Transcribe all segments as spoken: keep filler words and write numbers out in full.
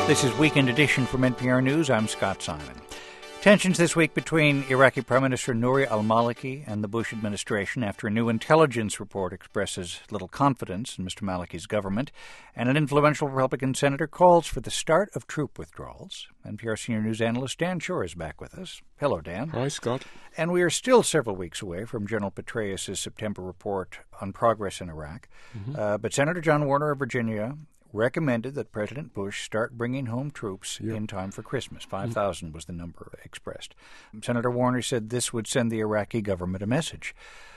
This is Weekend Edition from N P R News. I'm Scott Simon. Tensions this week between Iraqi Prime Minister Nouri al-Maliki and the Bush administration after a new intelligence report expresses little confidence in Mister Maliki's government, and an influential Republican senator calls for the start of troop withdrawals. N P R senior news analyst Dan Shore is back with us. Hello, Dan. Hi, Scott. And we are still several weeks away from General Petraeus' September report on progress in Iraq. Mm-hmm. Uh, but Senator John Warner of Virginia recommended that President Bush start bringing home troops yep. in time for Christmas. five thousand was the number expressed. Senator Warner said this would send the Iraqi government a message.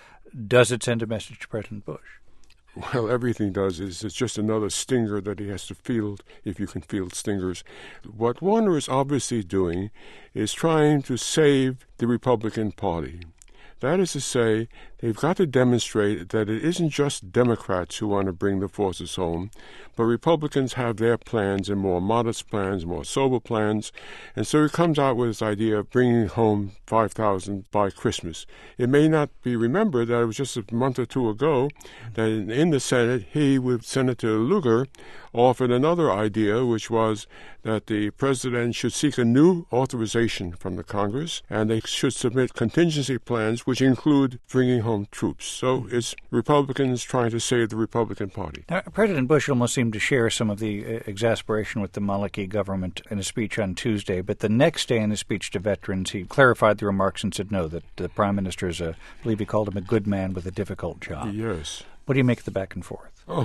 Does it send a message to President Bush? Well, everything does. Is it's just another stinger that he has to field, if you can field stingers. What Warner is obviously doing is trying to save the Republican Party. That is to say, they've got to demonstrate that it isn't just Democrats who want to bring the forces home, but Republicans have their plans and more modest plans, more sober plans. And so he comes out with this idea of bringing home five thousand by Christmas. It may not be remembered that it was just a month or two ago that in the Senate, he, with Senator Lugar, offered another idea, which was that the president should seek a new authorization from the Congress, and they should submit contingency plans, which include bringing home troops. So it's Republicans trying to save the Republican Party. Now, President Bush almost seemed to share some of the uh, exasperation with the Maliki government in a speech on Tuesday, but the next day in his speech to veterans, he clarified the remarks and said no, that the prime minister is a, I believe he called him a good man with a difficult job. Yes. What do you make of the back and forth? Oh,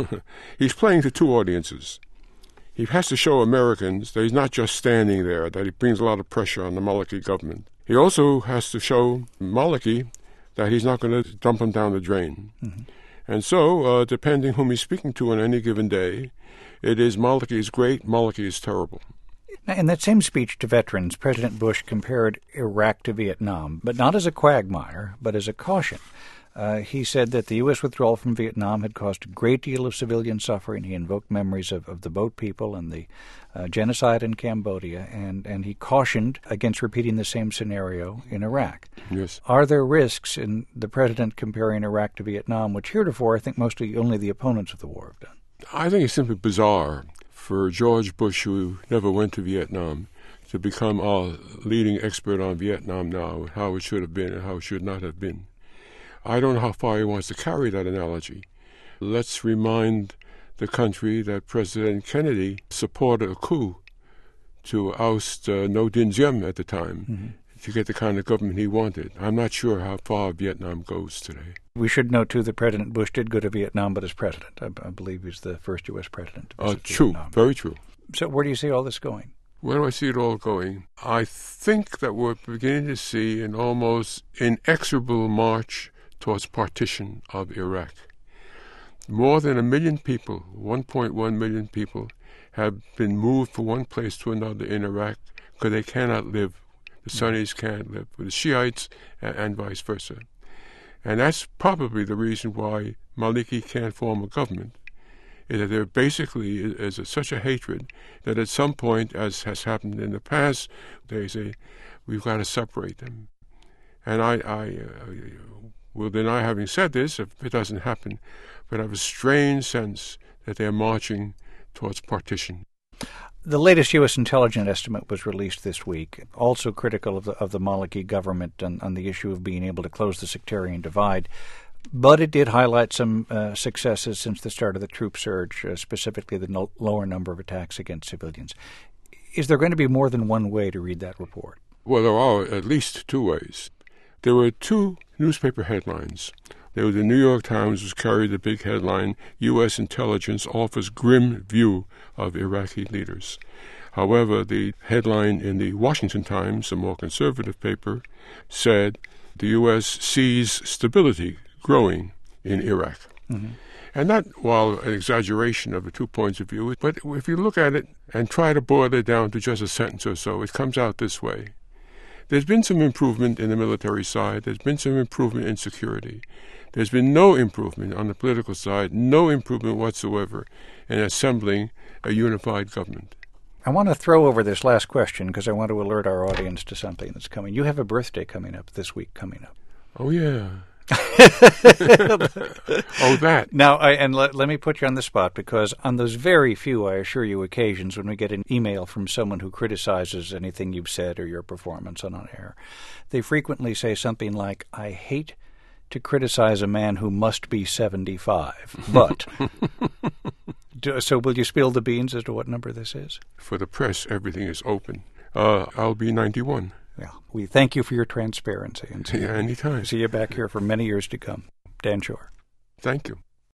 he's playing to two audiences. He has to show Americans that he's not just standing there, that he brings a lot of pressure on the Maliki government. He also has to show Maliki that he's not going to dump him down the drain. Mm-hmm. And so, uh, depending whom he's speaking to on any given day, it is Maliki is great, Maliki is terrible. Now, in that same speech to veterans, President Bush compared Iraq to Vietnam, but not as a quagmire, but as a caution. Uh, he said that the U S withdrawal from Vietnam had caused a great deal of civilian suffering. He invoked memories of, of the boat people and the uh, genocide in Cambodia, and, and he cautioned against repeating the same scenario in Iraq. Yes. Are there risks in the president comparing Iraq to Vietnam, which heretofore I think mostly only the opponents of the war have done? I think it's simply bizarre for George Bush, who never went to Vietnam, to become our leading expert on Vietnam now, how it should have been and how it should not have been. I don't know how far he wants to carry that analogy. Let's remind the country that President Kennedy supported a coup to oust uh, Ngo Dinh Diem at the time mm-hmm. to get the kind of government he wanted. I'm not sure how far Vietnam goes today. We should know, too, that President Bush did go to Vietnam, but as president. I, I believe he's the first U S president to visit uh, True, Vietnam. Very true. So where do you see all this going? Where do I see it all going? I think that we're beginning to see an almost inexorable march towards partition of Iraq. More than a million people, one point one million people, have been moved from one place to another in Iraq because they cannot live. The Sunnis can't live with the Shiites and, and vice versa. And that's probably the reason why Maliki can't form a government, is that there basically is, is such a hatred that at some point, as has happened in the past, they say, we've got to separate them. And I... I uh, will deny having said this if it doesn't happen, but I have a strange sense that they're marching towards partition. The latest U S intelligence estimate was released this week, also critical of the, of the Maliki government on, on the issue of being able to close the sectarian divide. But it did highlight some uh, successes since the start of the troop surge, uh, specifically the no- lower number of attacks against civilians. Is there going to be more than one way to read that report? Well, there are at least two ways. There were two newspaper headlines. There was the New York Times, which carried the big headline, U S intelligence offers grim view of Iraqi leaders. However, the headline in the Washington Times, a more conservative paper, said the U S sees stability growing in Iraq. Mm-hmm. And that, while an exaggeration of the two points of view, but if you look at it and try to boil it down to just a sentence or so, it comes out this way. There's been some improvement in the military side. There's been some improvement in security. There's been no improvement on the political side, no improvement whatsoever in assembling a unified government. I want to throw over this last question because I want to alert our audience to something that's coming. You have a birthday coming up this week coming up. Oh, yeah. Oh, that. Now, I, and let, let me put you on the spot, because on those very few, I assure you, occasions when we get an email from someone who criticizes anything you've said or your performance on on air, they frequently say something like, I hate to criticize a man who must be seventy-five, but... Do, so will you spill the beans as to what number this is? For the press, everything is open. Uh, I'll be ninety-one. Yeah, we thank you for your transparency. And see, yeah, anytime. See you back here for many years to come. Dan Shor. Thank you.